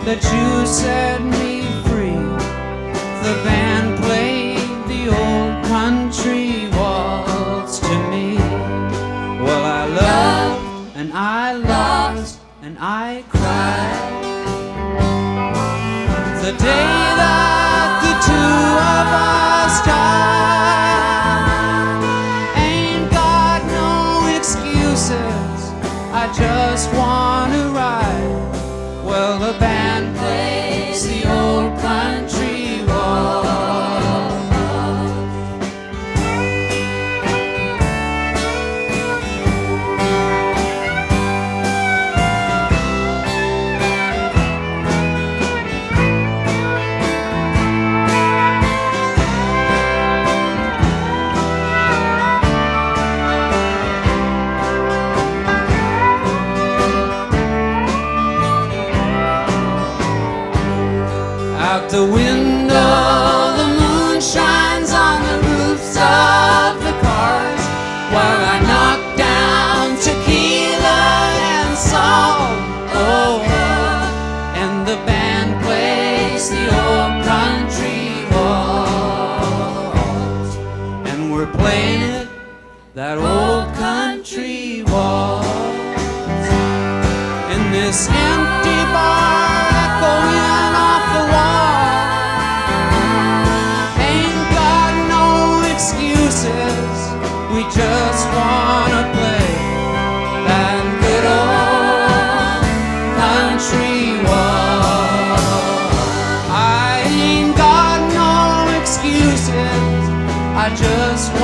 that you set me free. The band played the old country waltz to me. Well, I loved and I lost and I cried the day that the two of us died. Ain't got no excuses, I just wanna ride. Well, the band plays the old country waltz. Out the window, the moon shines on the roofs of the cars, while I knock down tequila and salt. Oh, and the band plays the old country waltz, and we're playing it, that old country waltz, in this empty bar echoing off the wall. We just wanna play that good old country waltz. I ain't got no excuses, I just